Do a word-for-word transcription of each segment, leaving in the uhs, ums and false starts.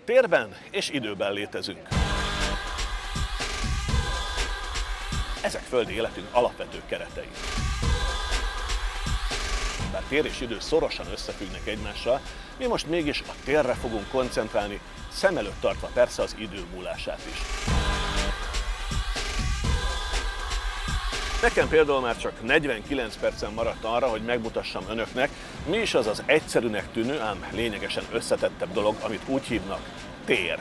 Térben és időben létezünk. Ezek földi életünk alapvető keretei. Bár tér és idő szorosan összefüggnek egymással, mi most mégis a térre fogunk koncentrálni, szem előtt tartva persze az idő múlását is. Nekem például már csak negyvenkilenc percen maradt arra, hogy megmutassam önöknek, mi is az az egyszerűnek tűnő, ám lényegesen összetettebb dolog, amit úgy hívnak tér.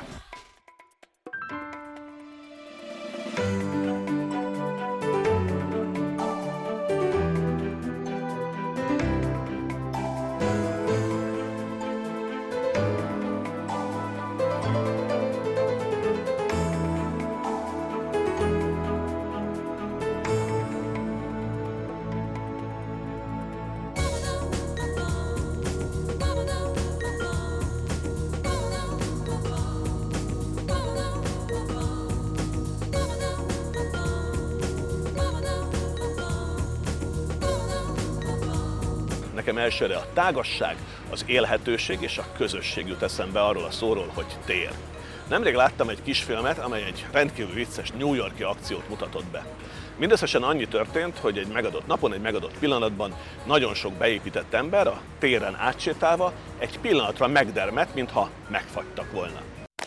Nekem elsőre a tágasság, az élhetőség és a közösség jut eszembe arról a szóról, hogy tér. Nemrég láttam egy kisfilmet, amely egy rendkívül vicces New York-i akciót mutatott be. Mindösszesen annyi történt, hogy egy megadott napon, egy megadott pillanatban nagyon sok beépített ember a téren átsétálva egy pillanatra megdermedt, mintha megfagytak volna.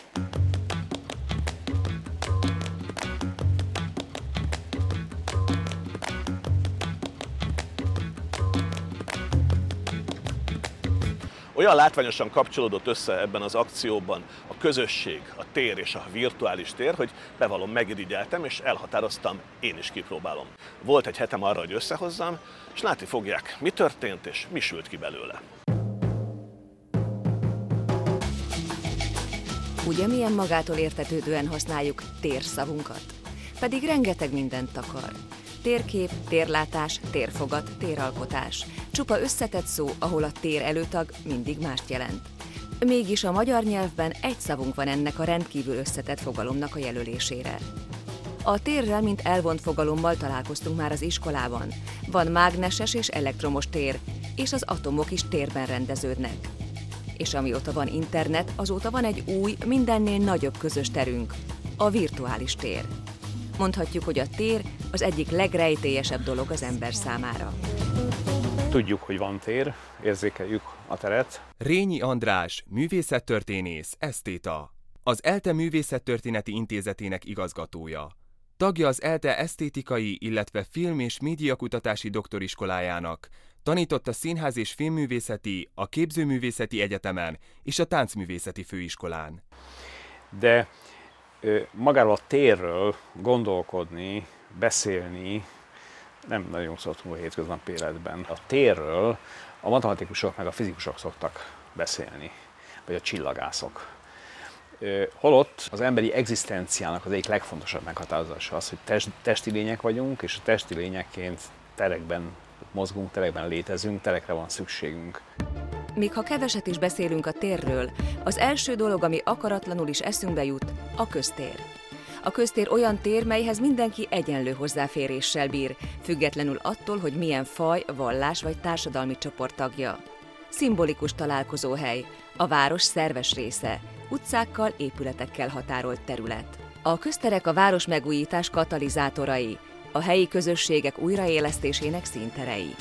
Olyan látványosan kapcsolódott össze ebben az akcióban a közösség, a tér és a virtuális tér, hogy bevallom, megirigyeltem és elhatároztam, én is kipróbálom. Volt egy hetem arra, hogy összehozzam, és látni fogják, mi történt és mi sült ki belőle. Ugye milyen magától értetődően használjuk térszavunkat? Pedig rengeteg mindent takar. Térkép, térlátás, térfogat, téralkotás. Csupa összetett szó, ahol a tér előtag mindig mást jelent. Mégis a magyar nyelvben egy szavunk van ennek a rendkívül összetett fogalomnak a jelölésére. A térrel, mint elvont fogalommal találkoztunk már az iskolában. Van mágneses és elektromos tér, és az atomok is térben rendeződnek. És amióta van internet, azóta van egy új, mindennél nagyobb közös terünk, a virtuális tér. Mondhatjuk, hogy a tér az egyik legrejtélyesebb dolog az ember számára. Tudjuk, hogy van tér, érzékeljük a teret. Rényi András, művészettörténész, esztéta. Az ELTE Művészettörténeti Intézetének igazgatója. Tagja az ELTE esztétikai, illetve film- és médiakutatási doktoriskolájának. Tanított a Színház- és Filmművészeti, a Képzőművészeti Egyetemen és a Táncművészeti Főiskolán. De magáról a térről gondolkodni, beszélni nem nagyon szoktunk a hétköznapi életben. A térről a matematikusok meg a fizikusok szoktak beszélni, vagy a csillagászok. Holott az emberi egzisztenciának az egyik legfontosabb meghatározása az, hogy test, testi lények vagyunk, és a testi lényekként terekben mozgunk, terekben létezünk, terekre van szükségünk. Míg ha keveset is beszélünk a térről, az első dolog, ami akaratlanul is eszünkbe jut, a köztér. A köztér olyan tér, melyhez mindenki egyenlő hozzáféréssel bír, függetlenül attól, hogy milyen faj, vallás vagy társadalmi csoport tagja. Szimbolikus találkozóhely, a város szerves része, utcákkal, épületekkel határolt terület. A közterek a város megújítás katalizátorai, a helyi közösségek újraélesztésének színterei.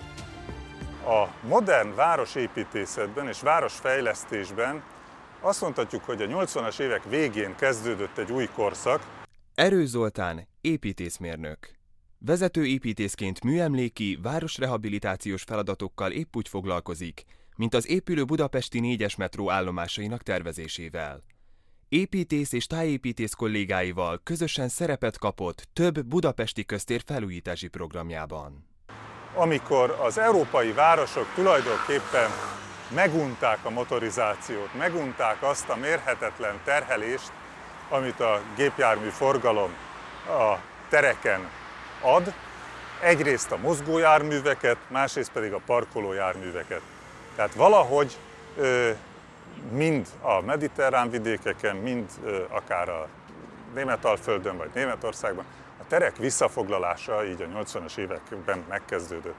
A modern városépítészetben és városfejlesztésben azt mondhatjuk, hogy a nyolcvanas évek végén kezdődött egy új korszak. Erő Zoltán, építészmérnök. Vezető építészként műemléki, városrehabilitációs feladatokkal épp úgy foglalkozik, mint az épülő budapesti négyes metró állomásainak tervezésével. Építész és tájépítész kollégáival közösen szerepet kapott több budapesti köztér felújítási programjában. Amikor az európai városok tulajdonképpen megunták a motorizációt, megunták azt a mérhetetlen terhelést, amit a gépjármű forgalom a tereken ad, egyrészt a mozgójárműveket, másrészt pedig a parkolójárműveket. Tehát valahogy mind a mediterrán vidékeken, mind akár a Németalföldön vagy Németországban a terek visszafoglalása így a nyolcvanas években megkezdődött.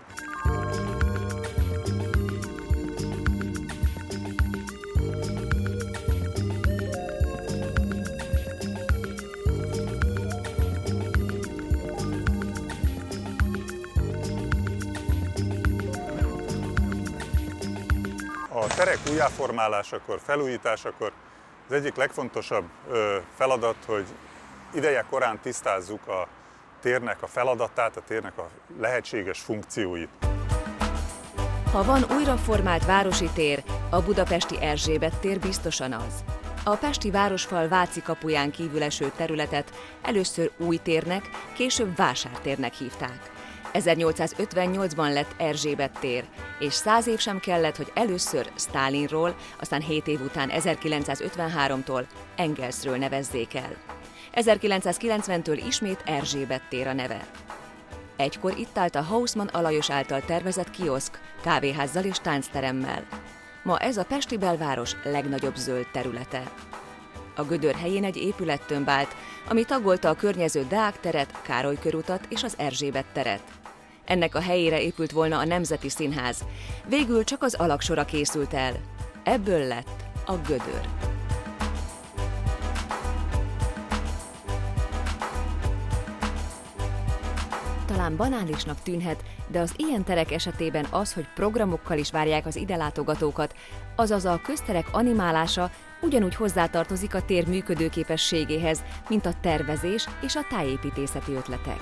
terek újjáformálásakor, felújításakor az egyik legfontosabb feladat, hogy ideje korán tisztázzuk a térnek a feladatát, a térnek a lehetséges funkcióit. Ha van újraformált városi tér, a budapesti Erzsébet tér biztosan az. A pesti városfal Váci kapuján kívül eső területet először új térnek, később vásártérnek hívták. ezernyolcszázötvennyolcban lett Erzsébet tér, és száz év sem kellett, hogy először Sztálinról, aztán hét év után ezerkilencszázötvenháromtól Engelsről nevezzék el. ezerkilencszázkilencventől ismét Erzsébet tér a neve. Egykor itt állt a Hausmann Alajos által tervezett kioszk, kávéházzal és táncteremmel. Ma ez a pesti belváros legnagyobb zöld területe. A gödör helyén egy épülettömb állt, ami tagolta a környező Deák teret, Károly körutat és az Erzsébet teret. Ennek a helyére épült volna a Nemzeti Színház. Végül csak az alaksora készült el. Ebből lett a gödör. Talán banálisnak tűnhet, de az ilyen terek esetében az, hogy programokkal is várják az ide látogatókat, azaz a közterek animálása ugyanúgy hozzátartozik a tér működőképességéhez, mint a tervezés és a tájépítészeti ötletek.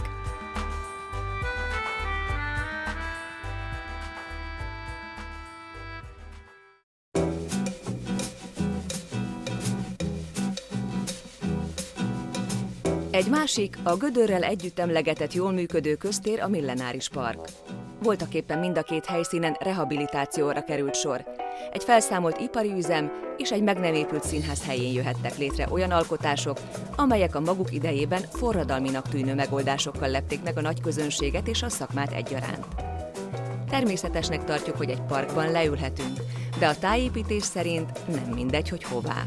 Egy másik, a gödörrel együtt emlegetett jól működő köztér a Millenáris Park. Voltaképpen mind a két helyszínen rehabilitációra került sor. Egy felszámolt ipari üzem és egy meg nem épült színház helyén jöhettek létre olyan alkotások, amelyek a maguk idejében forradalminak tűnő megoldásokkal lepték meg a nagy közönséget és a szakmát egyaránt. Természetesnek tartjuk, hogy egy parkban leülhetünk, de a tájépítés szerint nem mindegy, hogy hová.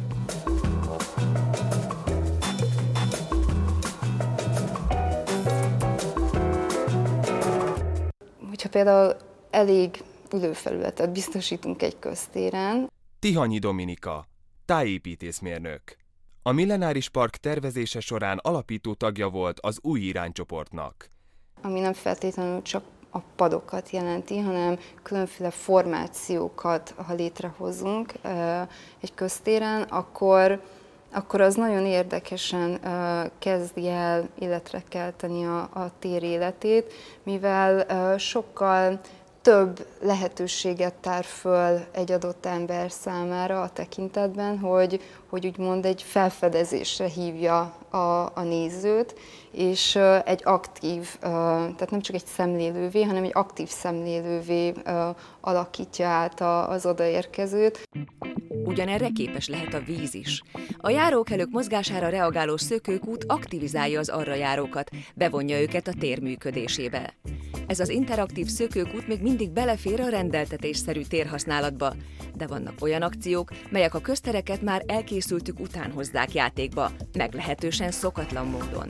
Hogyha például elég ülőfelületet biztosítunk egy köztéren. Tihanyi Dominika, tájépítészmérnök. A Millenáris Park tervezése során alapító tagja volt az új iránycsoportnak. Ami nem feltétlenül csak a padokat jelenti, hanem különféle formációkat, ha létrehozunk egy köztéren, akkor, akkor az nagyon érdekesen kezdi el életre kelteni a, a tér életét, mivel sokkal több lehetőséget tár föl egy adott ember számára a tekintetben, hogy, hogy úgymond egy felfedezésre hívja a, a nézőt, és egy aktív, tehát nem csak egy szemlélővé, hanem egy aktív szemlélővé alakítja át az odaérkezőt. Ugyanerre képes lehet a víz is. A járókelők mozgására reagáló szökőkút aktivizálja az arra járókat, bevonja őket a tér működésébe. Ez az interaktív szökőkút még mindig belefér a rendeltetésszerű térhasználatba, de vannak olyan akciók, melyek a köztereket már elkészültük után hozzák játékba, meglehetősen szokatlan módon.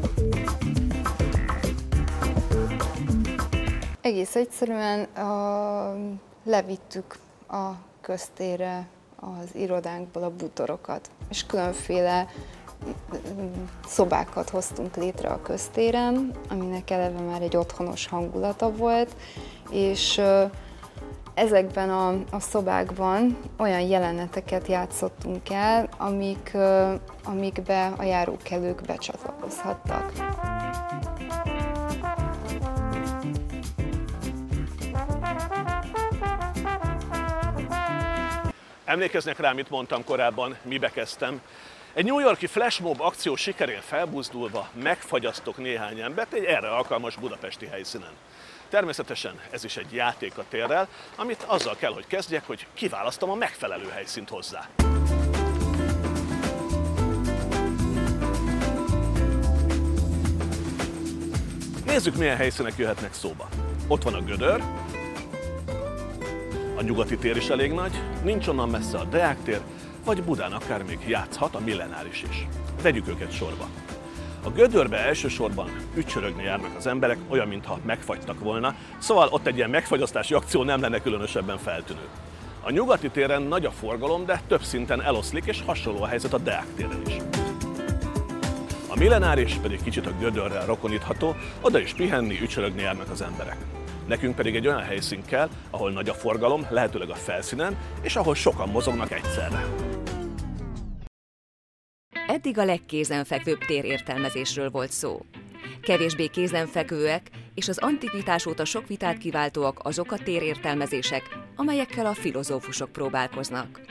Egész egyszerűen uh, levittük a köztérre az irodánkból a bútorokat, és különféle szobákat hoztunk létre a köztéren, aminek eleve már egy otthonos hangulata volt, és ezekben a, a szobákban olyan jeleneteket játszottunk el, amik, amikbe a járókelők becsatlakozhattak. Emlékeznek rá, mit mondtam korábban, mibe kezdtem? Egy New York-i flashmob akció sikerén felbuzdulva megfagyasztok néhány embert egy erre alkalmas budapesti helyszínen. Természetesen ez is egy játék a térrel, amit azzal kell, hogy kezdjek, hogy kiválasztom a megfelelő helyszínt hozzá. Nézzük, milyen helyszínek jöhetnek szóba. Ott van a gödör, a nyugati tér is elég nagy, nincs onnan messze a Deák tér, vagy Budán akár még játszhat a Millenáris is. Vegyük őket sorba. A gödörbe elsősorban ücsörögni járnak az emberek, olyan, mintha megfagytak volna, szóval ott egy ilyen megfagyasztási akció nem lenne különösebben feltűnő. A nyugati téren nagy a forgalom, de több szinten eloszlik, és hasonló a helyzet a Deák téren is. A Millenáris pedig kicsit a gödörrel rokonítható, oda is pihenni, ücsörögni járnak az emberek. Nekünk pedig egy olyan helyszín kell, ahol nagy a forgalom, lehetőleg a felszínen, és ahol sokan mozognak egyszerre. Eddig a legkézenfekvőbb térértelmezésről volt szó. Kevésbé kézenfekvőek és az antikvitás óta sok vitát kiváltóak azok a térértelmezések, amelyekkel a filozófusok próbálkoznak.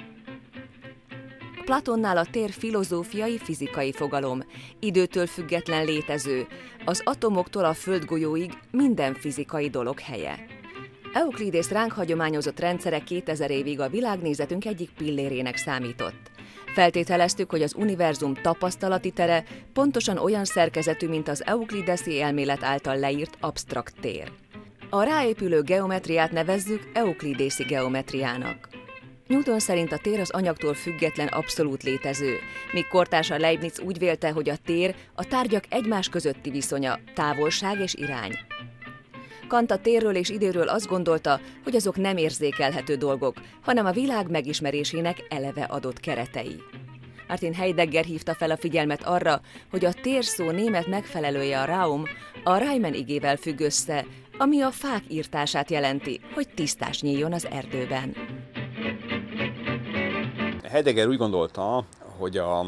Platonnál a tér filozófiai, fizikai fogalom, időtől független létező, az atomoktól a földgolyóig minden fizikai dolog helye. Euklides ránk hagyományozott rendszere kétezer évig a világnézetünk egyik pillérének számított. Feltételeztük, hogy az univerzum tapasztalati tere pontosan olyan szerkezetű, mint az euklideszi elmélet által leírt absztrakt tér. A ráépülő geometriát nevezzük euklidészi geometriának. Newton szerint a tér az anyagtól független abszolút létező, míg kortársa Leibniz úgy vélte, hogy a tér a tárgyak egymás közötti viszonya, távolság és irány. Kant a térről és időről azt gondolta, hogy azok nem érzékelhető dolgok, hanem a világ megismerésének eleve adott keretei. Martin Heidegger hívta fel a figyelmet arra, hogy a tér szó német megfelelője a Raum a Riemann igével függ össze, ami a fák írtását jelenti, hogy tisztás nyíljon az erdőben. Heidegger úgy gondolta, hogy a,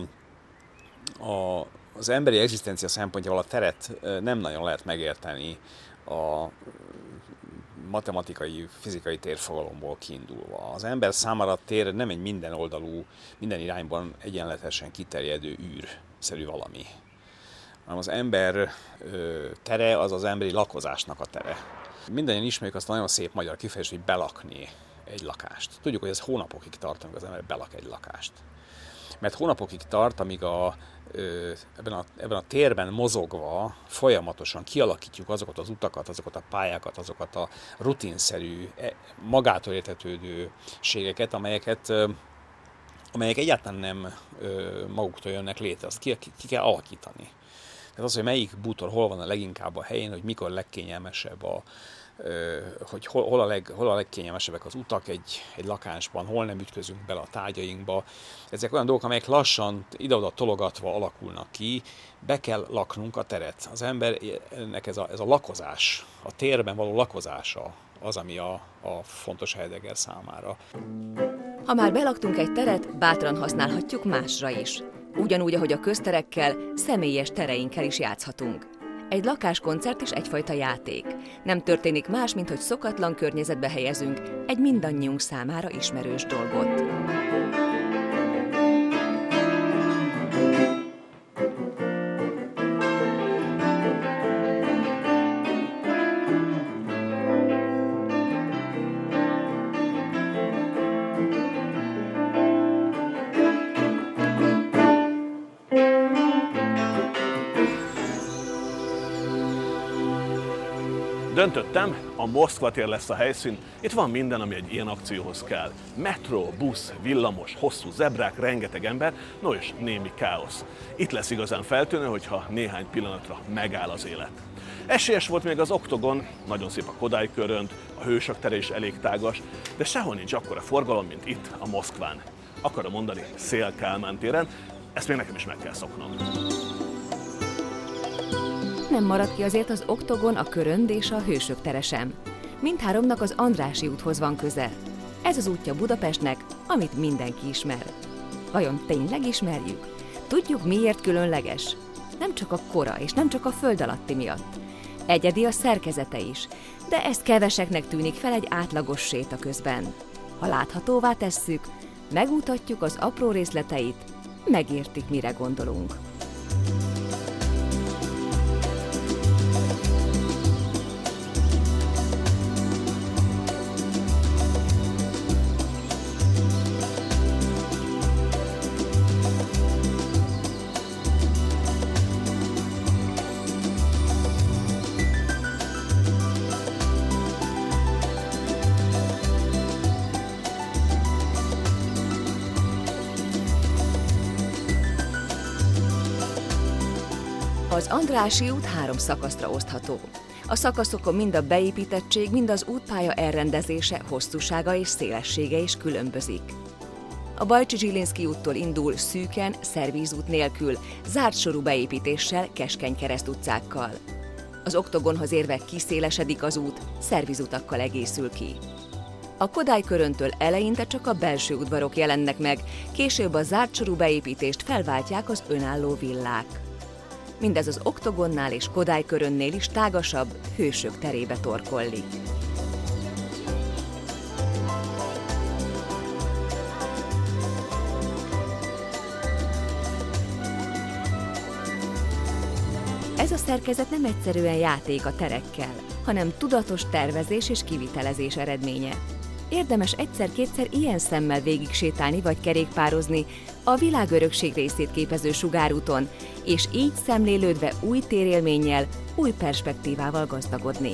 a, az emberi egzisztencia szempontjából a teret nem nagyon lehet megérteni a matematikai, fizikai térfogalomból kiindulva. Az ember számára a tér nem egy minden oldalú, minden irányban egyenletesen kiterjedő űrszerű valami, hanem az ember ö, tere az az emberi lakozásnak a tere. Mindannyian ismerjük azt a nagyon szép magyar kifejezést, hogy belakni egy lakást. Tudjuk, hogy ez hónapokig tart, amíg az ember belak egy lakást. Mert hónapokig tart, amíg a, ö, ebben, a, ebben a térben mozogva folyamatosan kialakítjuk azokat az utakat, azokat a pályákat, azokat a rutinszerű, magától értetődőségeket, amelyeket, ö, amelyek egyáltalán nem ö, maguktól jönnek létre, azt ki, ki, ki kell alakítani. Tehát az, hogy melyik bútor hol van a leginkább a helyén, hogy mikor legkényelmesebb a hogy hol, hol, a leg, hol a legkényelmesebbek az utak egy, egy lakásban, hol nem ütközünk bele a tárgyainkba. Ezek olyan dolgok, amelyek lassan ide-oda tologatva alakulnak ki, be kell laknunk a teret. Az embernek ez a, ez a lakozás, a térben való lakozása az, ami a, a fontos Heidegger számára. Ha már belaktunk egy teret, bátran használhatjuk másra is. Ugyanúgy, ahogy a közterekkel, személyes tereinkkel is játszhatunk. Egy lakáskoncert is egyfajta játék. Nem történik más, mint hogy szokatlan környezetbe helyezünk egy mindannyiunk számára ismerős dolgot. Döntöttem, a Moszkva tér lesz a helyszín, itt van minden, ami egy ilyen akcióhoz kell. Metró, busz, villamos, hosszú zebrák, rengeteg ember, no és némi káosz. Itt lesz igazán feltűnő, hogyha néhány pillanatra megáll az élet. Esélyes volt még az Oktogon, nagyon szép a Kodály körönt, a Hősök tere is elég tágas, de sehol nincs akkora forgalom, mint itt, a Moszkván. Akarom mondani, Széll Kálmán téren, ezt még nekem is meg kell szoknom. Nem marad ki azért az Oktogon, a Körönd és a Hősök tere sem. Mindháromnak az Andrássy úthoz van köze. Ez az útja Budapestnek, amit mindenki ismer. Vajon tényleg ismerjük? Tudjuk, miért különleges? Nem csak a kora és nem csak a föld alatti miatt. Egyedi a szerkezete is, de ez keveseknek tűnik fel egy átlagos séta közben. Ha láthatóvá tesszük, megmutatjuk az apró részleteit, megértik, mire gondolunk. Az Andrássy út három szakaszra osztható. A szakaszokon mind a beépítettség, mind az útpálya elrendezése, hosszúsága és szélessége is különbözik. A Bajcsy-Zsilinszky úttól indul szűken, szervízút nélkül, zárt sorú beépítéssel, keskeny keresztutcákkal. Az oktogonhoz érve kiszélesedik az út, szervizutakkal egészül ki. A Kodály köröntől eleinte csak a belső udvarok jelennek meg, később a zárt sorú beépítést felváltják az önálló villák. Mindez az oktogonnál és Kodály körönnél is tágasabb, hősök terébe torkollik. Ez a szerkezet nem egyszerűen játék a terekkel, hanem tudatos tervezés és kivitelezés eredménye. Érdemes egyszer-kétszer ilyen szemmel végig sétálni vagy kerékpározni a világörökség részét képező sugárúton, és így szemlélődve új térélménnyel, új perspektívával gazdagodni.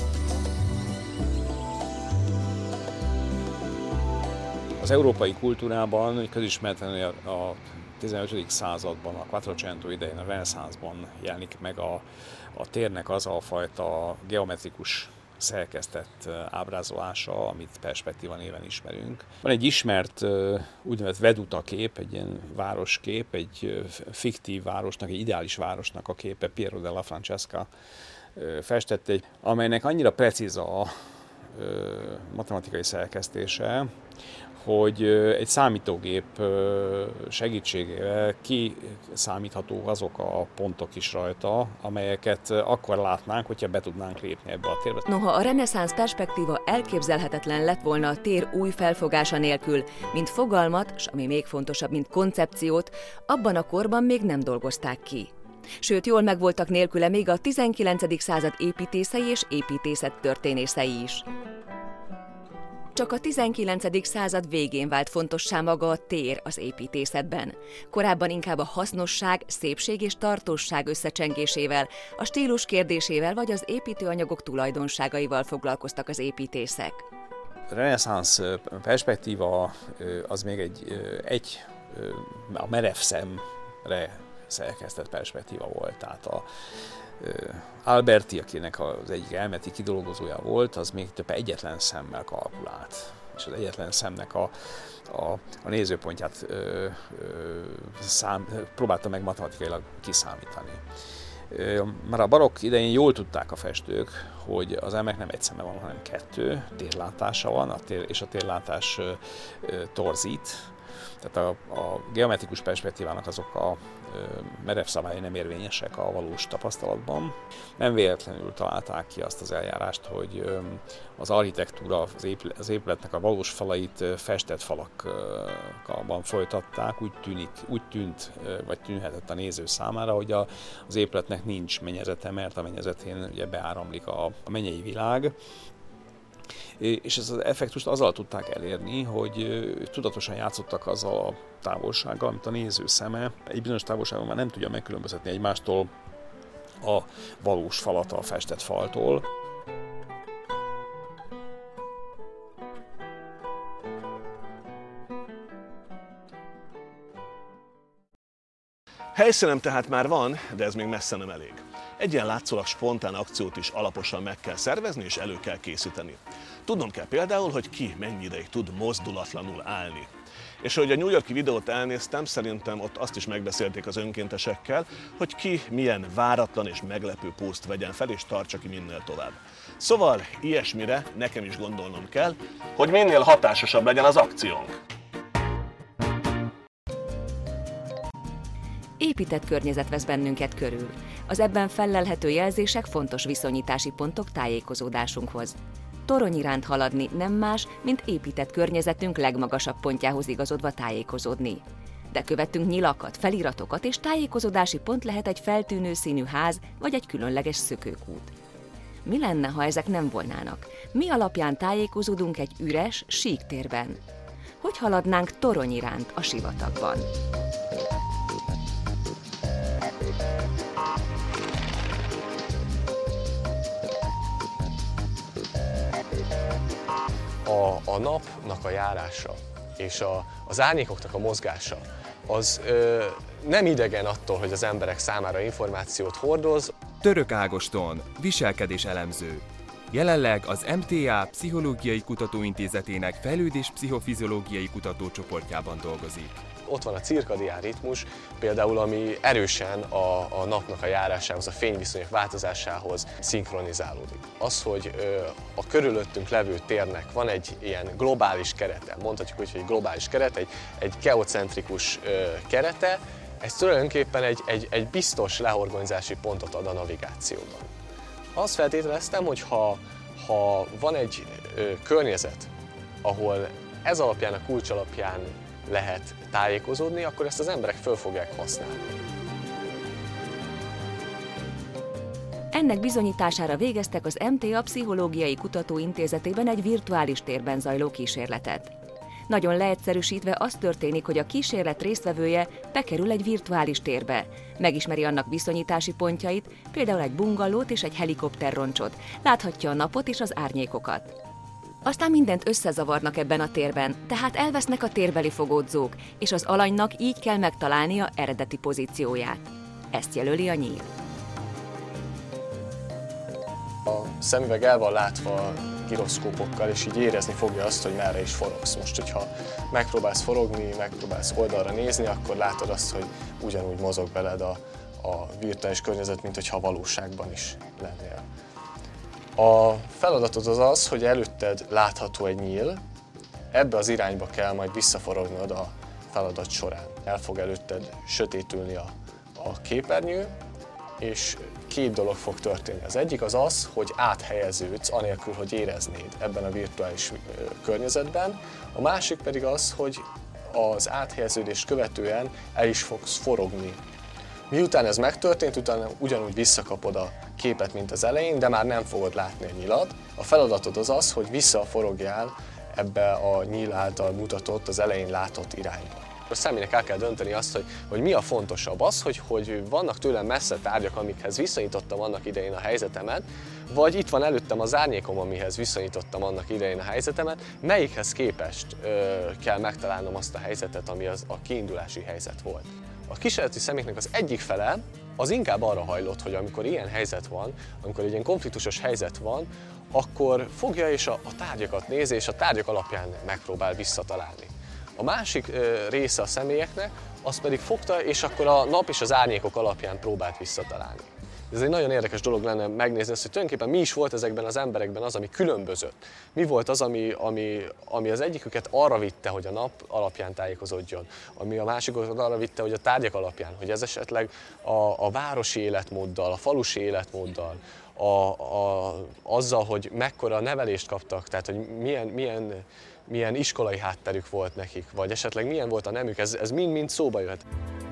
Az európai kultúrában közismerten a tizenötödik században, a Quattrocento idején, a reneszánszban jelenik meg a, a térnek az a fajta geometrikus szerkesztett ábrázolása, amit perspektíva néven ismerünk. Van egy ismert úgynevezett veduta kép, egy ilyen városkép, egy fiktív városnak, egy ideális városnak a képe, Piero della Francesca festette, amelynek annyira precíz a matematikai szerkesztése, hogy egy számítógép segítségével kiszámíthatók azok a pontok is rajta, amelyeket akkor látnánk, hogyha be tudnánk lépni ebbe a térbe. Noha a reneszánsz perspektíva elképzelhetetlen lett volna a tér új felfogása nélkül, mint fogalmat, s ami még fontosabb, mint koncepciót, abban a korban még nem dolgozták ki. Sőt, jól megvoltak nélküle még a tizenkilencedik század építészei és építészettörténészei is. Csak a tizenkilencedik század végén vált fontossá maga a tér az építészetben. Korábban inkább a hasznosság, szépség és tartósság összecsengésével, a stílus kérdésével vagy az építőanyagok tulajdonságaival foglalkoztak az építészek. A reneszánsz perspektíva az még egy, egy a merev szemre szerkesztett perspektíva volt. Tehát a Alberti, akinek az egyik elméleti kidolgozója volt, az még több egyetlen szemmel kalkulált. És az egyetlen szemnek a, a, a nézőpontját ö, ö, szám, próbálta meg matematikailag kiszámítani. Ö, már a barokk idején jól tudták a festők, hogy az embernek nem egy szeme van, hanem kettő, térlátása van, a tér, és a térlátás ö, ö, torzít. Tehát a, a geometrikus perspektívának azok a ö, merev szabályai nem érvényesek a valós tapasztalatban. Nem véletlenül találták ki azt az eljárást, hogy ö, az architektúra, az, épület, az épületnek a valós falait ö, festett falakban folytatták. Úgy, tűnik, úgy tűnt, ö, vagy tűnhetett a néző számára, hogy a, az épületnek nincs mennyezete, mert a mennyezetén ugye beáramlik a, a mennyei világ. És ezt az effektust azzal tudták elérni, hogy tudatosan játszottak azzal a távolsággal, amit a néző szeme egy bizonyos távolságon már nem tudja megkülönböztetni egymástól a valós falat a festett faltól. Helyszínem tehát már van, de ez még messze nem elég. Egy ilyen látszólag spontán akciót is alaposan meg kell szervezni és elő kell készíteni. Tudnom kell például, hogy ki mennyi ideig tud mozdulatlanul állni. És hogy a New York-i videót elnéztem, szerintem ott azt is megbeszélték az önkéntesekkel, hogy ki milyen váratlan és meglepő pószt vegyen fel és tartsa ki minél tovább. Szóval ilyesmire nekem is gondolnom kell, hogy minél hatásosabb legyen az akciónk. Épített környezet vesz bennünket körül. Az ebben fellelhető jelzések fontos viszonyítási pontok tájékozódásunkhoz. Torony iránt haladni nem más, mint épített környezetünk legmagasabb pontjához igazodva tájékozódni. De követünk nyilakat, feliratokat, és tájékozódási pont lehet egy feltűnő színű ház vagy egy különleges szökőkút. Mi lenne, ha ezek nem volnának? Mi alapján tájékozódunk egy üres, sík térben? Hogy haladnánk torony iránt a sivatagban? A, a napnak a járása és a, az árnyékoknak a mozgása az ö, nem idegen attól, hogy az emberek számára információt hordoz. Török Ágoston, viselkedés elemző. Jelenleg az em té á Pszichológiai Kutatóintézetének fejlődés-pszichofiziológiai kutatócsoportjában dolgozik. ott van a cirkadián ritmus, például ami erősen a, a napnak a járásához, a fényviszonyok változásához szinkronizálódik. Az, hogy ö, a körülöttünk levő térnek van egy ilyen globális kerete, mondhatjuk úgy, hogy egy globális keret, egy, egy geocentrikus ö, kerete, ez tulajdonképpen egy, egy, egy biztos lehorgonyzási pontot ad a navigációban. Azt feltételeztem, hogy ha, ha van egy ö, környezet, ahol ez alapján, a kulcs alapján lehet tájékozódni, akkor ezt az emberek föl fogják használni. Ennek bizonyítására végeztek az em té á Pszichológiai Kutatóintézetében egy virtuális térben zajló kísérletet. Nagyon leegyszerűsítve az történik, hogy a kísérlet résztvevője bekerül egy virtuális térbe, megismeri annak viszonyítási pontjait, például egy bungallót és egy helikopterroncsot, láthatja a napot és az árnyékokat. Aztán mindent összezavarnak ebben a térben, tehát elvesznek a térbeli fogódzók, és az alanynak így kell megtalálnia eredeti pozícióját. Ezt jelöli a nyíl. A szemüveg el van látva giroszkópokkal, és így érezni fogja azt, hogy merre is forogsz. Most, hogyha megpróbálsz forogni, megpróbálsz oldalra nézni, akkor látod azt, hogy ugyanúgy mozog veled a, a virtuális környezet, mint hogyha valóságban is lennél. A feladatod az az, hogy előtted látható egy nyíl, ebbe az irányba kell majd visszaforognod a feladat során. El fog előtted sötétülni a, a képernyő, és két dolog fog történni. Az egyik az az, hogy áthelyeződsz, anélkül, hogy éreznéd ebben a virtuális környezetben. A másik pedig az, hogy az áthelyeződést követően el is fogsz forogni. Miután ez megtörtént, utána ugyanúgy visszakapod a képet, mint az elején, de már nem fogod látni a nyilat. A feladatod az az, hogy visszaforogjál ebbe a nyíl által mutatott, az elején látott irányba. A személynek el kell dönteni azt, hogy, hogy mi a fontosabb. Az, hogy, hogy vannak tőlem messze tárgyak, amikhez viszonyítottam annak idején a helyzetemet, vagy itt van előttem az árnyékom, amihez viszonyítottam annak idején a helyzetemet, melyikhez képest ö, kell megtalálnom azt a helyzetet, ami az, a kiindulási helyzet volt. A kísérleti személyeknek az egyik fele az inkább arra hajlott, hogy amikor ilyen helyzet van, amikor egy ilyen konfliktusos helyzet van, akkor fogja és a, a tárgyakat nézi, és a tárgyak alapján megpróbál visszatalálni. A másik ö, része a személyeknek, az pedig fogta, és akkor a nap és az árnyékok alapján próbált visszatalálni. Ez egy nagyon érdekes dolog lenne megnézni azt, hogy tulajdonképpen mi is volt ezekben az emberekben az, ami különbözött. Mi volt az, ami, ami, ami az egyiküket arra vitte, hogy a nap alapján tájékozódjon, ami a másikat arra vitte, hogy a tárgyak alapján, hogy ez esetleg a, a városi életmóddal, a falusi életmóddal, a, a, azzal, hogy mekkora nevelést kaptak, tehát hogy milyen, milyen, milyen iskolai hátterük volt nekik, vagy esetleg milyen volt a nemük, ez, ez mind-mind szóba jöhet.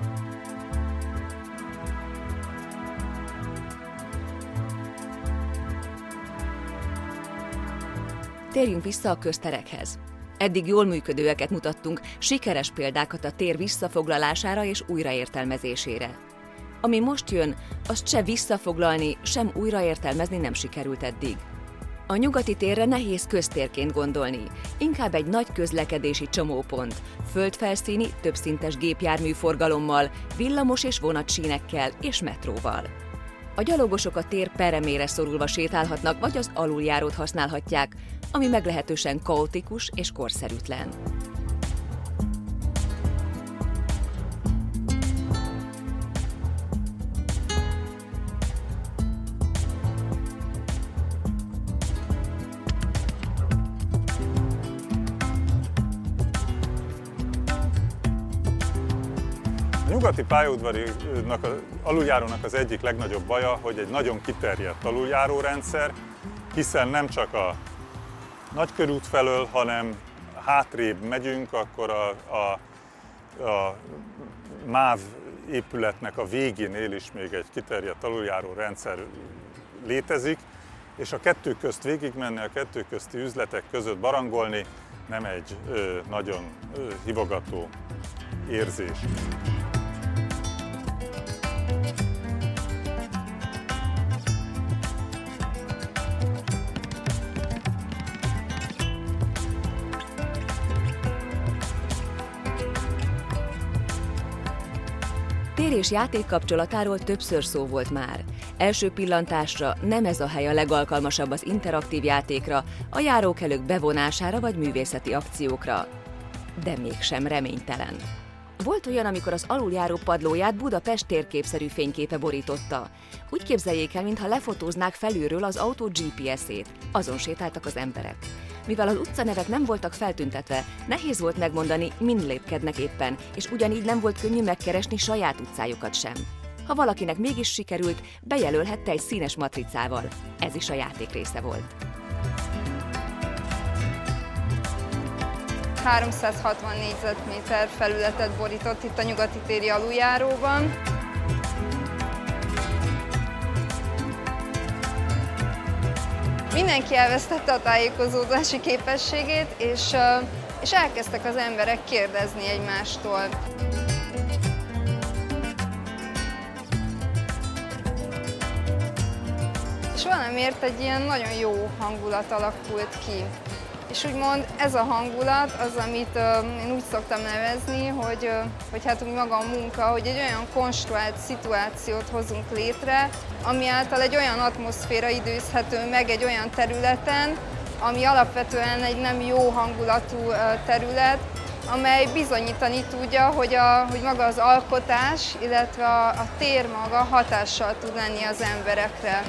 Térjünk vissza a közterekhez. Eddig jól működőeket mutattunk, sikeres példákat a tér visszafoglalására és újraértelmezésére. Ami most jön, azt se visszafoglalni, sem újraértelmezni nem sikerült eddig. A nyugati térre nehéz köztérként gondolni, inkább egy nagy közlekedési csomópont, földfelszíni, többszintes gépjárműforgalommal, villamos és vonatsínekkel és metróval. A gyalogosok a tér peremére szorulva sétálhatnak, vagy az aluljárót használhatják, ami meglehetősen kaotikus és korszerűtlen. A nyugati pályaudvarinak, az aluljárónak az egyik legnagyobb baja, hogy egy nagyon kiterjedt aluljárórendszer, hiszen nem csak a Nagykörút felől, hanem hátrébb megyünk, akkor a, a, a MÁV épületnek a végénél is még egy kiterjedt aluljáró rendszer létezik, és a kettő közt végigmenni, a kettő közti üzletek között barangolni nem egy ö, nagyon ö, hívogató érzés. Tér és játék kapcsolatáról többször szó volt már. Első pillantásra nem ez a hely a legalkalmasabb az interaktív játékra, a járókelők bevonására vagy művészeti akciókra. De mégsem reménytelen. Volt olyan, amikor az aluljáró padlóját Budapest térképszerű fényképe borította. Úgy képzeljék el, mintha lefotóznák felülről az autó gé pé es-ét. Azon sétáltak az emberek. Mivel az utcanevek nem voltak feltüntetve, nehéz volt megmondani, min lépkednek éppen, és ugyanígy nem volt könnyű megkeresni saját utcájukat sem. Ha valakinek mégis sikerült, bejelölhette egy színes matricával. Ez is a játék része volt. háromszázhatvan négyzetméter felületet borított itt a Nyugati téri aluljáróban. Mindenki elvesztette a tájékozódási képességét, és, és elkezdtek az emberek kérdezni egymástól. És valamiért egy ilyen nagyon jó hangulat alakult ki. És úgymond ez a hangulat az, amit uh, én úgy szoktam nevezni, hogy, uh, hogy hát úgy maga a munka, hogy egy olyan konstruált szituációt hozunk létre, ami által egy olyan atmoszféra időzhető meg egy olyan területen, ami alapvetően egy nem jó hangulatú uh, terület, amely bizonyítani tudja, hogy, a, hogy maga az alkotás, illetve a, a tér maga hatással tud lenni az emberekre.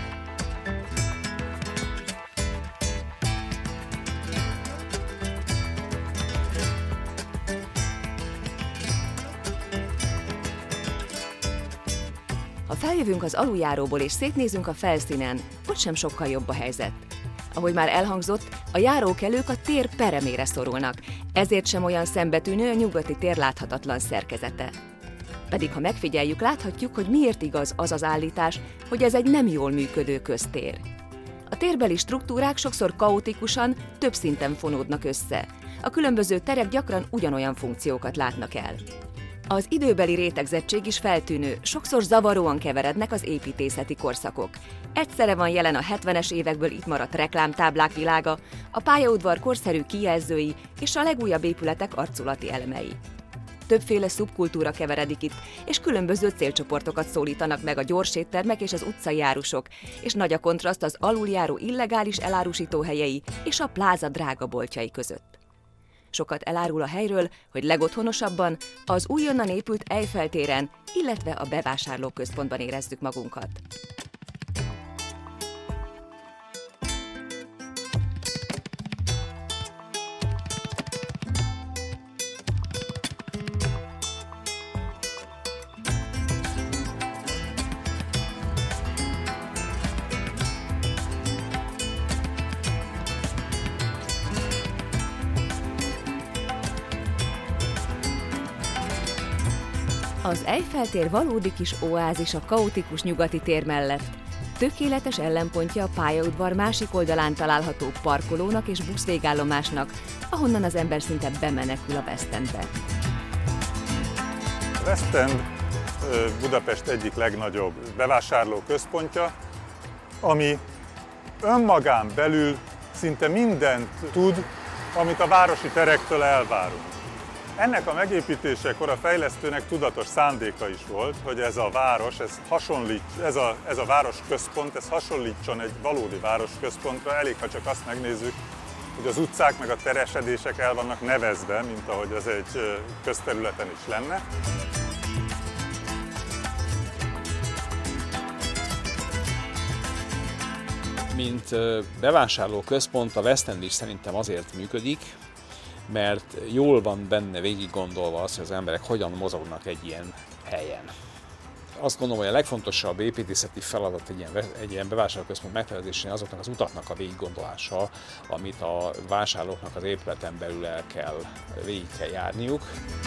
Ha feljövünk az aluljáróból és szétnézünk a felszínen, ott sem sokkal jobb a helyzet. Ahogy már elhangzott, a járókelők a tér peremére szorulnak, ezért sem olyan szembetűnő a Nyugati tér láthatatlan szerkezete. Pedig ha megfigyeljük, láthatjuk, hogy miért igaz az az állítás, hogy ez egy nem jól működő köztér. A térbeli struktúrák sokszor kaotikusan, több szinten fonódnak össze. A különböző terek gyakran ugyanolyan funkciókat látnak el. Az időbeli rétegzettség is feltűnő, sokszor zavaróan keverednek az építészeti korszakok. Egyszerre van jelen a hetvenes évekből itt maradt reklámtáblák világa, a pályaudvar korszerű kijelzői és a legújabb épületek arculati elemei. Többféle szubkultúra keveredik itt, és különböző célcsoportokat szólítanak meg a gyorséttermek és az utcai árusok, és nagy a kontraszt az aluljáró illegális elárusítóhelyei és a pláza drága boltjai között. Sokat elárul a helyről, hogy legotthonosabban az újonnan épült Eiffel téren, illetve a bevásárlóközpontban érezzük magunkat. Az Eiffel tér valódi kis oázis a kaotikus Nyugati tér mellett. Tökéletes ellenpontja a pályaudvar másik oldalán található parkolónak és buszvégállomásnak, ahonnan az ember szinte bemenekül a West Endbe. A West End Budapest egyik legnagyobb bevásárlóközpontja, ami önmagán belül szinte mindent tud, amit a városi terektől elvárunk. Ennek a megépítésekor a fejlesztőnek tudatos szándéka is volt, hogy ez a város, ez hasonlít, ez a, ez a városközpont, ez hasonlítson egy valódi városközpontra. Elég, ha csak azt megnézzük, hogy az utcák meg a teresedések el vannak nevezve, mint ahogy az egy közterületen is lenne. Mint bevásárlóközpont a West End is szerintem azért működik, mert jól van benne végig gondolva az, hogy az emberek hogyan mozognak egy ilyen helyen. Azt gondolom, hogy a legfontosabb építészeti feladat egy ilyen, egy ilyen bevásárlóközpont megtervezésén azoknak az utaknak a végiggondolása, amit a vásárlóknak az épületen belül el kell, végig kell járniuk.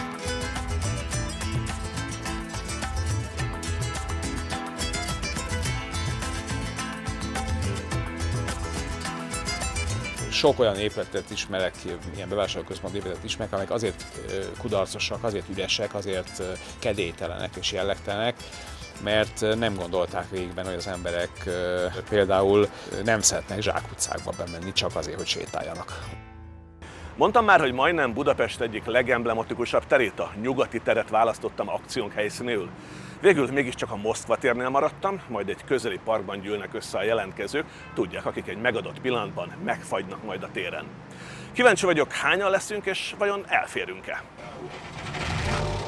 Sok olyan épületet ismerek, ilyen bevásárlóközpont épületet ismerek, amelyek azért kudarcosak, azért üresek, azért kedélytelenek és jellegtelenek, mert nem gondolták végigben, hogy az emberek például nem szeretnek zsákutcákba bemenni csak azért, hogy sétáljanak. Mondtam már, hogy majdnem Budapest egyik legemblematikusabb terét, a Nyugati teret választottam akciónk helyszínéül. Végül mégiscsak a Moszkva térnél maradtam, majd egy közeli parkban gyűlnek össze a jelentkezők, tudják, akik egy megadott pillanatban megfagynak majd a téren. Kíváncsi vagyok, hányan leszünk, és vajon elférünk-e?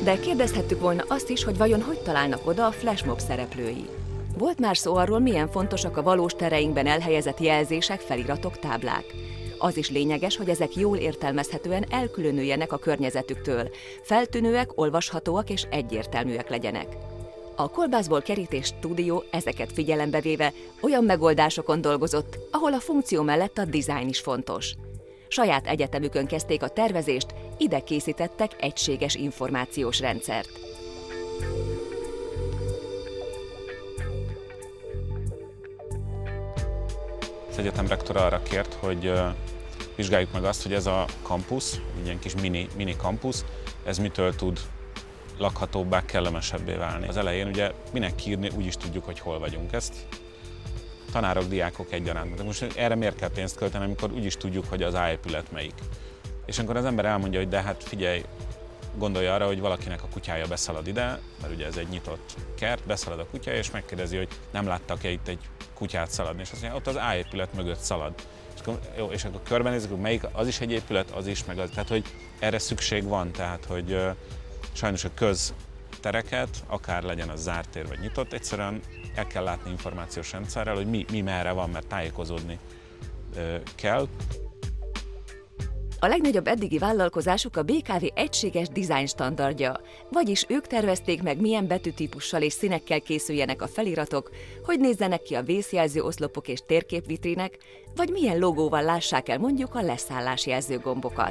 De kérdezhettük volna azt is, hogy vajon hogy találnak oda a flashmob szereplői. Volt már szó arról, milyen fontosak a valós tereinkben elhelyezett jelzések, feliratok, táblák. Az is lényeges, hogy ezek jól értelmezhetően elkülönüljenek a környezetüktől, feltűnőek, olvashatóak és egyértelműek legyenek. A Kolbászból Kerítés stúdió ezeket figyelembe véve olyan megoldásokon dolgozott, ahol a funkció mellett a dizájn is fontos. Saját egyetemükön kezdték a tervezést, ide készítettek egységes információs rendszert. Az egyetem rektora arra kért, hogy vizsgáljuk meg azt, hogy ez a kampusz, egy ilyen kis mini, mini kampusz, ez mitől tud lakhatóbbá, kellemesebbé válni. Az elején ugye minek kiírni, úgy is tudjuk, hogy hol vagyunk. Ezt tanárok, diákok egyaránt. De most erre miért kell pénzt költeni, amikor úgy is tudjuk, hogy az A épület melyik. És amikor az ember elmondja, hogy de hát figyelj, gondolja arra, hogy valakinek a kutyája beszalad ide, mert ugye ez egy nyitott kert, beszalad a kutyája, és megkérdezi, hogy nem láttak-e itt egy kutyát szaladni. És azt mondja, ott az A épület mögött szalad. És akkor, jó, és akkor körbenézzük, hogy melyik, az is egy épület, az is, meg az. Tehát, hogy erre szükség van, tehát, hogy uh, sajnos a köztereket, akár legyen az zárt tér vagy nyitott, egyszerűen el kell látni információs rendszerrel, hogy mi, mi merre van, mert tájékozódni uh, kell. A legnagyobb eddigi vállalkozásuk a bé ká vé egységes design standardja, vagyis ők tervezték meg, milyen betűtípussal és színekkel készüljenek a feliratok, hogy nézzenek ki a vészjelző oszlopok és térképvitrinek, vagy milyen logóval lássák el mondjuk a leszállásjelző gombokat.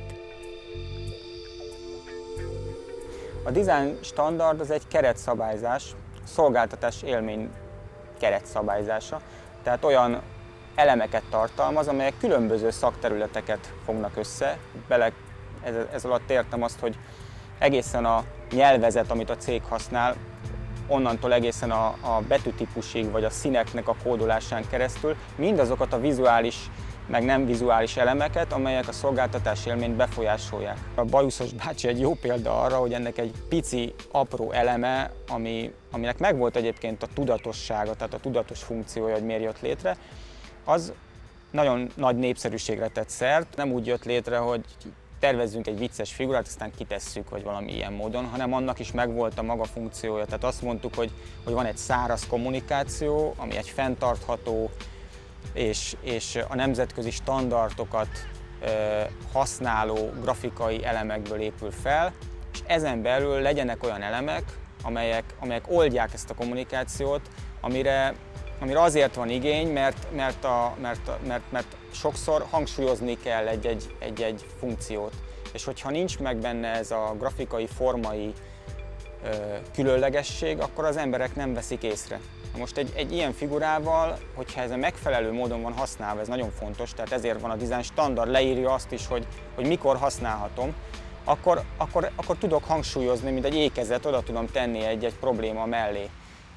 A design standard az egy keretszabályzás, szolgáltatás élmény keretszabályzása, tehát olyan elemeket tartalmaz, amelyek különböző szakterületeket fognak össze. Bele, ez, ez alatt értem azt, hogy egészen a nyelvezet, amit a cég használ, onnantól egészen a, a betűtípusig, vagy a színeknek a kódolásán keresztül, mindazokat a vizuális, meg nem vizuális elemeket, amelyek a szolgáltatás élményt befolyásolják. A Bajuszos bácsi egy jó példa arra, hogy ennek egy pici, apró eleme, ami, aminek megvolt egyébként a tudatossága, tehát a tudatos funkciója, hogy miért jött létre, az nagyon nagy népszerűségre tett szert. Nem úgy jött létre, hogy tervezzünk egy vicces figurát, aztán kitesszük, vagy valami ilyen módon, hanem annak is megvolt a maga funkciója. Tehát azt mondtuk, hogy, hogy van egy száraz kommunikáció, ami egy fenntartható és, és a nemzetközi standardokat e, használó grafikai elemekből épül fel, és ezen belül legyenek olyan elemek, amelyek, amelyek oldják ezt a kommunikációt, amire amire azért van igény, mert, mert, a, mert, mert, mert sokszor hangsúlyozni kell egy-egy, egy-egy funkciót. És hogyha nincs meg benne ez a grafikai, formai ö, különlegesség, akkor az emberek nem veszik észre. Most egy, egy ilyen figurával, hogyha ez a megfelelő módon van használva, ez nagyon fontos, tehát ezért van a design standard, leírja azt is, hogy, hogy mikor használhatom, akkor, akkor, akkor tudok hangsúlyozni, mint egy ékezet, oda tudom tenni egy-egy probléma mellé.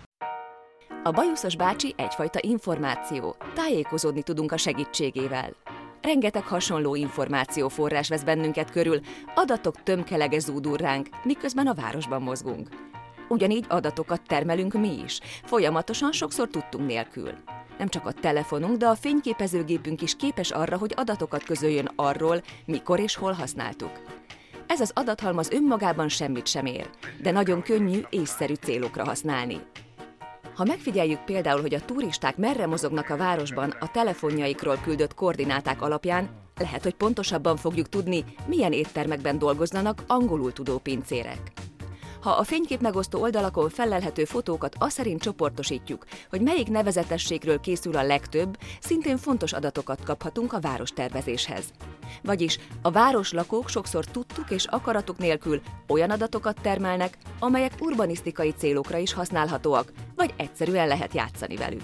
A Bajuszos bácsi egyfajta információ, tájékozódni tudunk a segítségével. Rengeteg hasonló információforrás vesz bennünket körül, adatok tömkelege zúdul ránk, miközben a városban mozgunk. Ugyanígy adatokat termelünk mi is, folyamatosan, sokszor tudtunk nélkül. Nem csak a telefonunk, de a fényképezőgépünk is képes arra, hogy adatokat közöljön arról, mikor és hol használtuk. Ez az adathalmaz önmagában semmit sem ér, de nagyon könnyű, észszerű célokra használni. Ha megfigyeljük például, hogy a turisták merre mozognak a városban a telefonjaikról küldött koordináták alapján, lehet, hogy pontosabban fogjuk tudni, milyen éttermekben dolgoznak angolul tudó pincérek. Ha a fényképmegosztó oldalakon fellelhető fotókat azt szerint csoportosítjuk, hogy melyik nevezetességről készül a legtöbb, szintén fontos adatokat kaphatunk a várostervezéshez. Vagyis a városlakók sokszor tudtuk és akaratuk nélkül olyan adatokat termelnek, amelyek urbanisztikai célokra is használhatóak, vagy egyszerűen lehet játszani velük.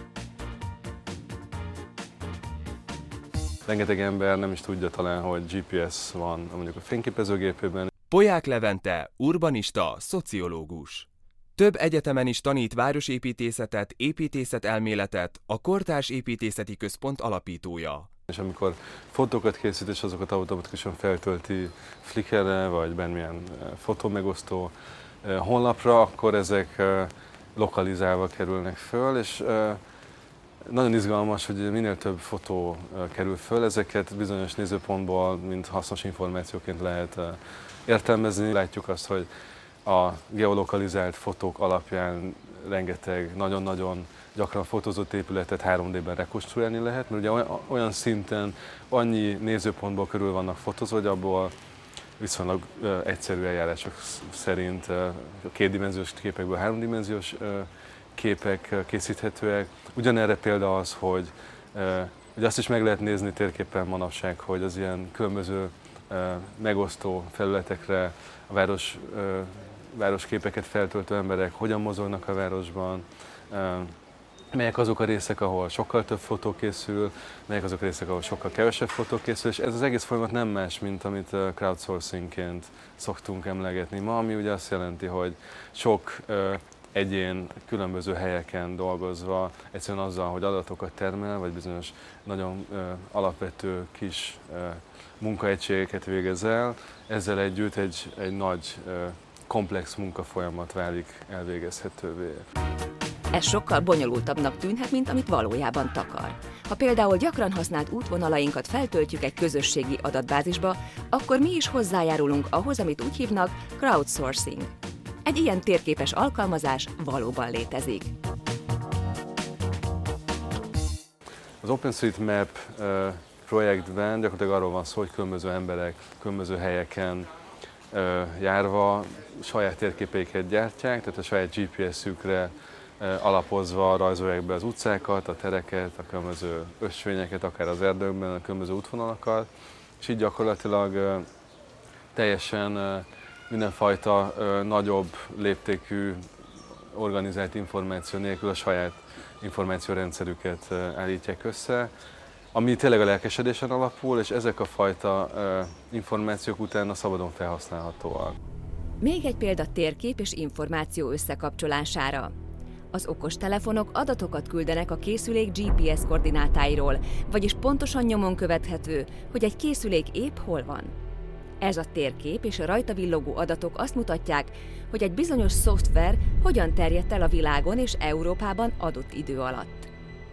Rengeteg ember nem is tudja talán, hogy gé pé es van mondjuk a fényképezőgépében. Polyák Levente, urbanista, szociológus. Több egyetemen is tanít városépítészetet, építészetelméletet, a Kortárs Építészeti Központ alapítója. És amikor fotókat készít, és azokat automatikusan feltölti Flickrre, vagy bármilyen fotómegosztó honlapra, akkor ezek lokalizálva kerülnek föl, és nagyon izgalmas, hogy minél több fotó kerül föl, ezeket bizonyos nézőpontból, mint hasznos információként lehet értelmezni. Látjuk azt, hogy a geolokalizált fotók alapján rengeteg, nagyon-nagyon gyakran fotózott épületet három dében rekonstruálni lehet, mert ugye olyan szinten, annyi nézőpontból körül vannak fotózva, hogy abból viszonylag egyszerű eljárások szerint a kétdimenziós képekből háromdimenziós képek készíthetőek. Ugyanerre példa az, hogy, hogy azt is meg lehet nézni térképen manapság, hogy az ilyen különböző megosztó felületekre a város, városképeket feltöltő emberek hogyan mozognak a városban, melyek azok a részek, ahol sokkal több fotó készül, melyek azok a részek, ahol sokkal kevesebb fotó készül, és ez az egész folyamat nem más, mint amit crowdsourcingként szoktunk emlegetni ma, ami ugye azt jelenti, hogy sok egyén különböző helyeken dolgozva, egyszerűen azzal, hogy adatokat termel, vagy bizonyos nagyon alapvető kis munkaegységeket végez el, ezzel együtt egy, egy nagy komplex munkafolyamat válik elvégezhetővé. Ez sokkal bonyolultabbnak tűnhet, mint amit valójában takar. Ha például gyakran használt útvonalainkat feltöltjük egy közösségi adatbázisba, akkor mi is hozzájárulunk ahhoz, amit úgy hívnak crowdsourcing. Egy ilyen térképes alkalmazás valóban létezik. Az OpenStreetMap projektben gyakorlatilag arról van szó, hogy különböző emberek különböző helyeken járva saját térképeiket gyártják, tehát a saját gé pé es-ükre alapozva rajzolják be az utcákat, a tereket, a különböző ösvényeket, akár az erdőkben, a különböző útvonalakat, és így gyakorlatilag teljesen mindenfajta nagyobb léptékű organizált információ nélkül a saját információrendszerüket állítják össze, ami tényleg a lelkesedésen alapul, és ezek a fajta információk utána szabadon felhasználhatóak. Még egy példa térkép és információ összekapcsolására. Az okostelefonok adatokat küldenek a készülék gé pé es koordinátáiról, vagyis pontosan nyomon követhető, hogy egy készülék épp hol van. Ez a térkép és a rajta villogó adatok azt mutatják, hogy egy bizonyos szoftver hogyan terjedt el a világon és Európában adott idő alatt.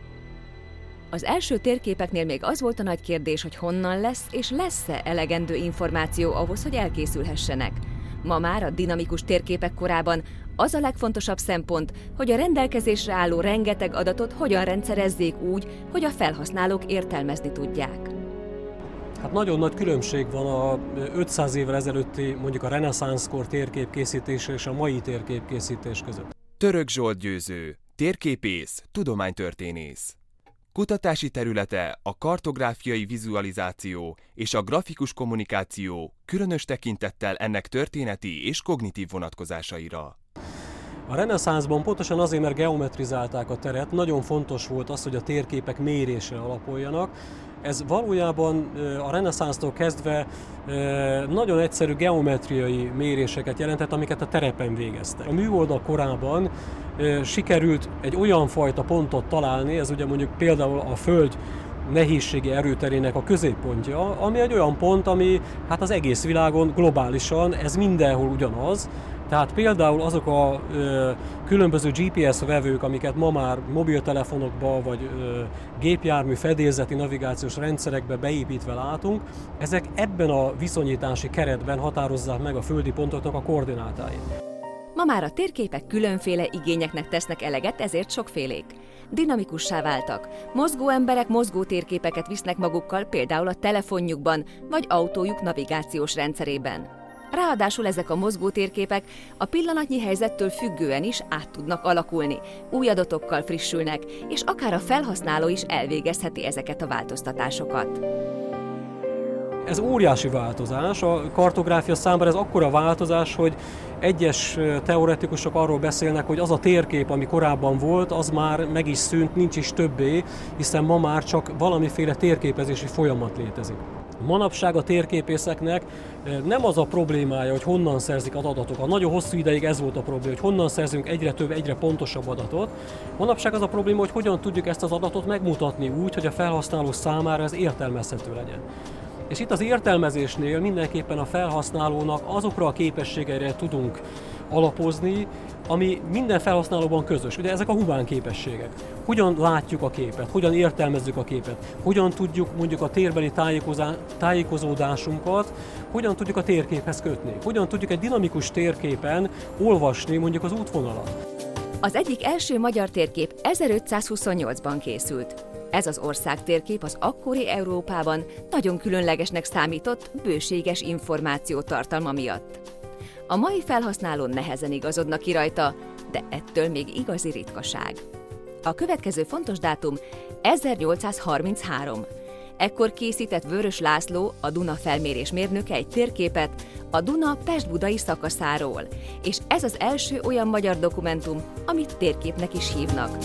Az első térképeknél még az volt a nagy kérdés, hogy honnan lesz és lesz-e elegendő információ ahhoz, hogy elkészülhessenek. Ma már a dinamikus térképek korában az a legfontosabb szempont, hogy a rendelkezésre álló rengeteg adatot hogyan rendszerezzék úgy, hogy a felhasználók értelmezni tudják. Hát nagyon nagy különbség van a ötszáz évvel ezelőtti, mondjuk a reneszánszkor térképkészítése és a mai térképkészítés között. Török Zsolt győző, térképész, tudománytörténész. Kutatási területe a kartográfiai vizualizáció és a grafikus kommunikáció, különös tekintettel ennek történeti és kognitív vonatkozásaira. A reneszánszban pontosan azért, mert geometrizálták a teret, nagyon fontos volt az, hogy a térképek mérésre alapuljanak. Ez valójában a reneszánsztól kezdve nagyon egyszerű geometriai méréseket jelentett, amiket a terepen végeztek. A műholdak korában sikerült egy olyan fajta pontot találni, ez ugye mondjuk például a Föld nehézségi erőterének a középpontja, ami egy olyan pont, ami hát az egész világon globálisan, ez mindenhol ugyanaz. Tehát például azok a ö, különböző gé pé es vevők, amiket ma már mobiltelefonokba vagy ö, gépjármű fedélzeti navigációs rendszerekbe beépítve látunk, ezek ebben a viszonyítási keretben határozzák meg a földi pontoknak a koordinátáit. Ma már a térképek különféle igényeknek tesznek eleget, ezért sokfélék. Dinamikussá váltak. Mozgó emberek mozgó térképeket visznek magukkal, például a telefonjukban vagy autójuk navigációs rendszerében. Ráadásul ezek a mozgó térképek a pillanatnyi helyzettől függően is át tudnak alakulni, új adatokkal frissülnek, és akár a felhasználó is elvégezheti ezeket a változtatásokat. Ez óriási változás, a kartográfia számára ez akkora változás, hogy egyes teoretikusok arról beszélnek, hogy az a térkép, ami korábban volt, az már meg is szűnt, nincs is többé, hiszen ma már csak valamiféle térképezési folyamat létezik. Manapság a térképészeknek nem az a problémája, hogy honnan szerzik az adatokat. Nagyon hosszú ideig ez volt a probléma, hogy honnan szerzünk egyre több, egyre pontosabb adatot. Manapság az a probléma, hogy hogyan tudjuk ezt az adatot megmutatni úgy, hogy a felhasználó számára ez értelmezhető legyen. És itt az értelmezésnél mindenképpen a felhasználónak azokra a képességeire tudunk alapozni, ami minden felhasználóban közös. Ugye ezek a humán képességek. Hogyan látjuk a képet, hogyan értelmezzük a képet, hogyan tudjuk mondjuk a térbeli tájékozódásunkat, hogyan tudjuk a térképhez kötni, hogyan tudjuk egy dinamikus térképen olvasni mondjuk az útvonalat. Az egyik első magyar térkép ezerötszázhuszonnyolcban készült. Ez az országtérkép az akkori Európában nagyon különlegesnek számított bőséges információ tartalma miatt. A mai felhasználón nehezen igazodnak ki rajta, de ettől még igazi ritkaság. A következő fontos dátum ezernyolcszázharminchárom. Ekkor készített Vörös László, a Duna felmérés mérnöke egy térképet a Duna pest-budai szakaszáról, és ez az első olyan magyar dokumentum, amit térképnek is hívnak.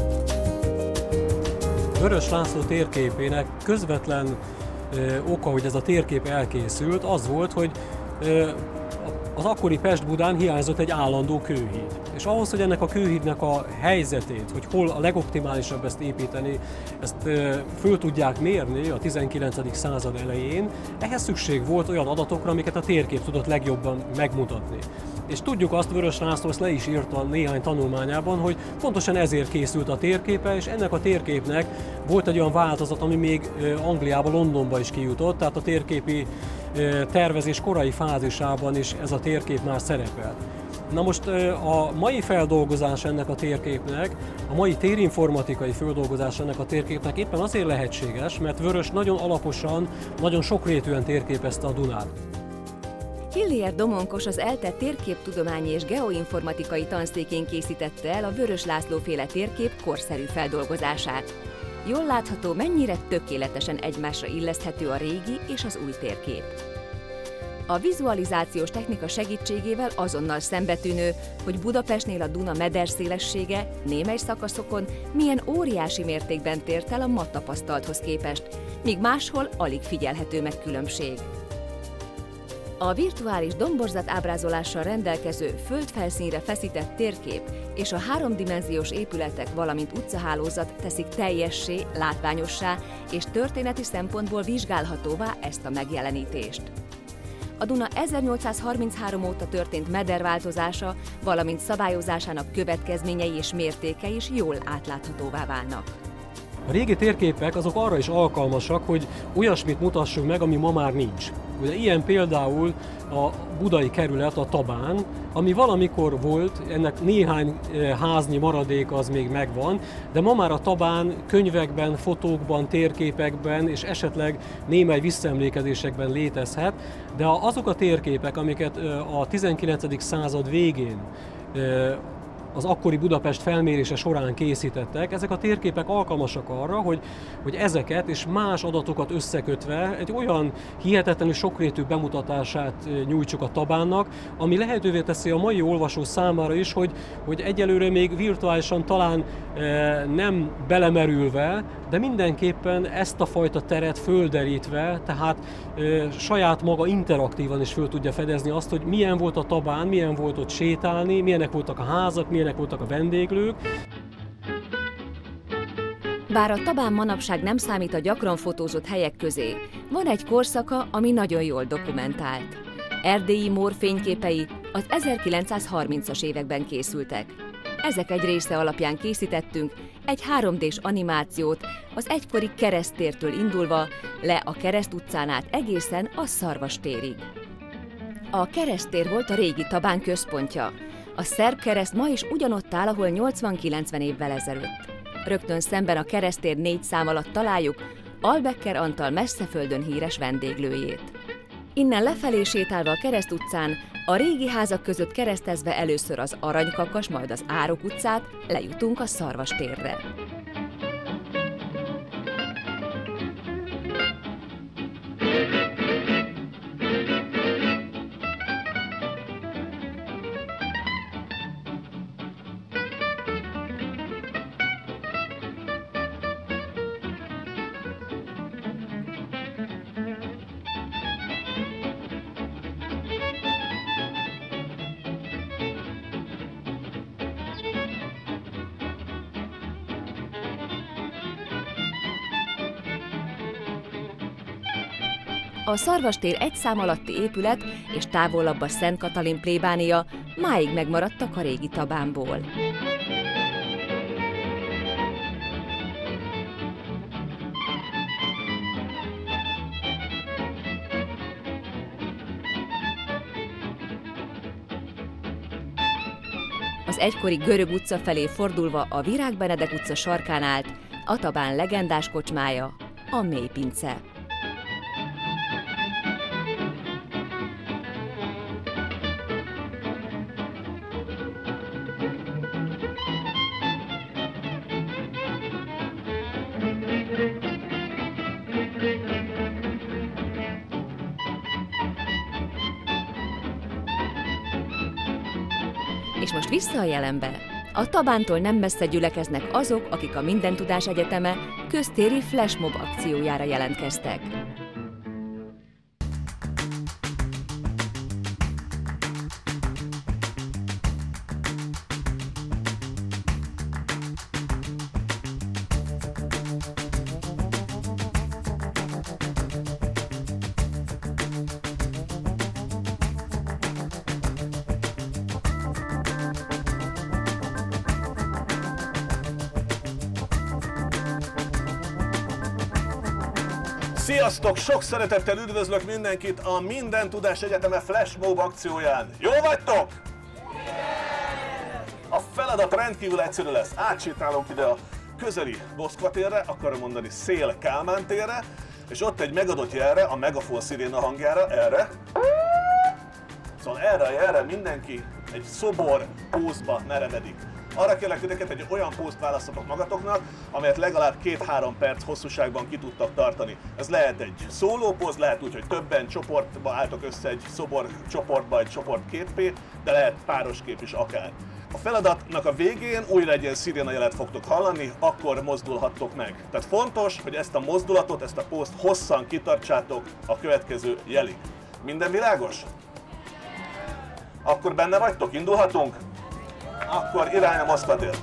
Vörös László térképének közvetlen ö, oka, hogy ez a térkép elkészült, az volt, hogy ö, az akkori Pest-Budán hiányzott egy állandó kőhíd. És ahhoz, hogy ennek a kőhídnek a helyzetét, hogy hol a legoptimálisabb ezt építeni, ezt föl tudják mérni a tizenkilencedik század elején, ehhez szükség volt olyan adatokra, amiket a térkép tudott legjobban megmutatni. És tudjuk azt, Vörös László ezt le is írta néhány tanulmányában, hogy pontosan ezért készült a térképe, és ennek a térképnek volt egy olyan változat, ami még Angliába, Londonba is kijutott, tehát a térképi tervezés korai fázisában is ez a térkép már szerepel. Na most a mai feldolgozás ennek a térképnek, a mai térinformatikai feldolgozás ennek a térképnek éppen azért lehetséges, mert Vörös nagyon alaposan, nagyon sokrétűen térképezte a Dunát. Hillier Domonkos az ELTE térképtudományi és geoinformatikai tanszékén készítette el a Vörös László féle térkép korszerű feldolgozását. Jól látható, mennyire tökéletesen egymásra illeszthető a régi és az új térkép. A vizualizációs technika segítségével azonnal szembetűnő, hogy Budapestnél a Duna mederszélessége némely szakaszokon milyen óriási mértékben tért el a ma tapasztalthoz képest, míg máshol alig figyelhető meg különbség. A virtuális domborzat ábrázolással rendelkező földfelszínre feszített térkép és a háromdimenziós épületek, valamint utcahálózat teszik teljessé, látványossá és történeti szempontból vizsgálhatóvá ezt a megjelenítést. A Duna ezernyolcszázharminchárom óta történt mederváltozása, valamint szabályozásának következményei és mértéke is jól átláthatóvá válnak. A régi térképek azok arra is alkalmasak, hogy olyasmit mutassunk meg, ami ma már nincs. Ugye ilyen például a budai kerület, a Tabán, ami valamikor volt, ennek néhány háznyi maradék az még megvan, de ma már a Tabán könyvekben, fotókban, térképekben és esetleg némely visszaemlékezésekben létezhet, de azok a térképek, amiket a tizenkilencedik század végén az akkori Budapest felmérése során készítettek, ezek a térképek alkalmasak arra, hogy, hogy ezeket és más adatokat összekötve egy olyan hihetetlenül sokrétű bemutatását nyújtsuk a Tabánnak, ami lehetővé teszi a mai olvasó számára is, hogy, hogy egyelőre még virtuálisan talán e, nem belemerülve, de mindenképpen ezt a fajta teret földerítve, tehát e, saját maga interaktívan is föl tudja fedezni azt, hogy milyen volt a Tabán, milyen volt ott sétálni, milyenek voltak a házak, milyenek voltak a vendéglők. Bár a Tabán manapság nem számít a gyakran fotózott helyek közé, van egy korszaka, ami nagyon jól dokumentált. Erdélyi Mór fényképei az ezerkilencszázharmincas években készültek. Ezek egy része alapján készítettünk egy három dés animációt az egykori Kereszttértől indulva le a Kereszt utcán át egészen a Szarvas térig. A Kereszttér volt a régi Tabán központja. A szerb kereszt ma is ugyanott áll, ahol nyolcvan-kilencven évvel ezelőtt. Rögtön szemben a Kereszttér négy szám alatt találjuk Albecker Antal Messzeföldön híres vendéglőjét. Innen lefelé sétálva a Kereszt utcán, a régi házak között keresztezve először az Aranykakas, majd az Árok utcát, lejutunk a Szarvas térre. A Szarvastér egy szám alatti épület és távolabb a Szent Katalin plébánia máig megmaradtak a régi Tabánból. Az egykori Görög utca felé fordulva a Virág Benedek utca sarkán állt a Tabán legendás kocsmája, a Mélypince. És most vissza a jelenbe. A Tabántól nem messze gyülekeznek azok, akik a Mindentudás Egyeteme köztéri flashmob akciójára jelentkeztek. Sziasztok! Sok szeretettel üdvözlök mindenkit a Mindentudás Egyeteme flashmob akcióján. Jó vagytok? A feladat rendkívül egyszerű lesz. Átsétálunk ide a közeli Moszkva térre, akarom mondani Szél Kálmán térre, és ott egy megadott jelre, a megafon sziréna hangjára, erre. Szóval erre, erre mindenki egy szobor pózba merevedik. Arra kérlek titeket, hogy olyan pózt választatok magatoknak, amelyet legalább két-három perc hosszúságban ki tudtak tartani. Ez lehet egy szólópóz, lehet úgy, hogy többen csoportba álltok össze egy szobor csoportba, egy csoport képpé, de lehet páros kép is akár. A feladatnak a végén újra egy ilyen sziréna jelet fogtok hallani, akkor mozdulhattok meg. Tehát fontos, hogy ezt a mozdulatot, ezt a pózt hosszan kitartsátok a következő jelig. Minden világos? Akkor benne vagytok? Indulhatunk? Akkor irány a Moszkva tér.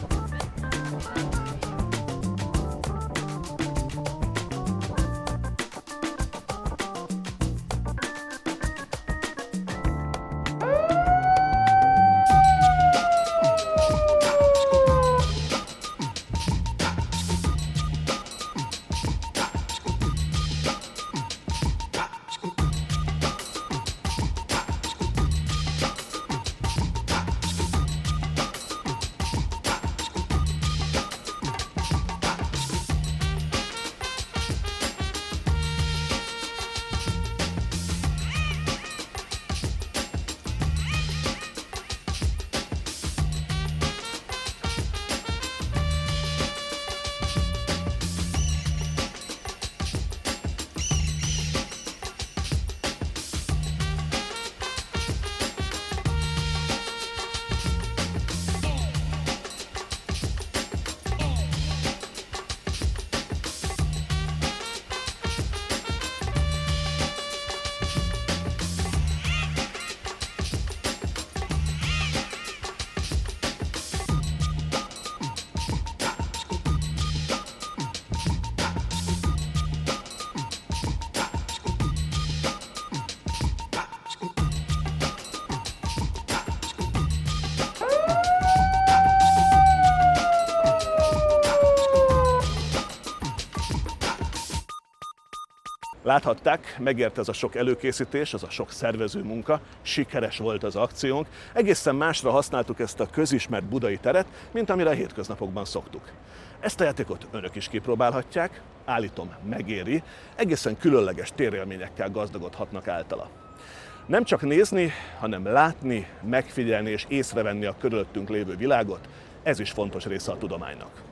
Láthatták, megért ez a sok előkészítés, az a sok szervező munka, sikeres volt az akciónk. Egészen másra használtuk ezt a közismert budai teret, mint amire a hétköznapokban szoktuk. Ezt a játékot önök is kipróbálhatják, állítom, megéri, egészen különleges térélményekkel gazdagodhatnak általa. Nem csak nézni, hanem látni, megfigyelni és észrevenni a körülöttünk lévő világot, ez is fontos része a tudománynak.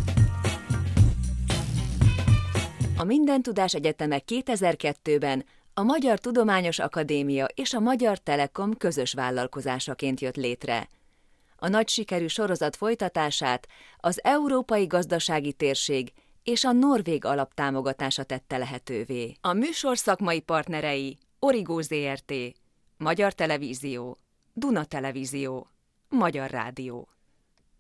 A Mindentudás Egyeteme kétezer-kettőben a Magyar Tudományos Akadémia és a Magyar Telekom közös vállalkozásaként jött létre. A nagy sikerű sorozat folytatását az Európai Gazdasági Térség és a Norvég Alap támogatása tette lehetővé. A műsor szakmai partnerei Origo Zrt., Magyar Televízió, Duna Televízió, Magyar Rádió.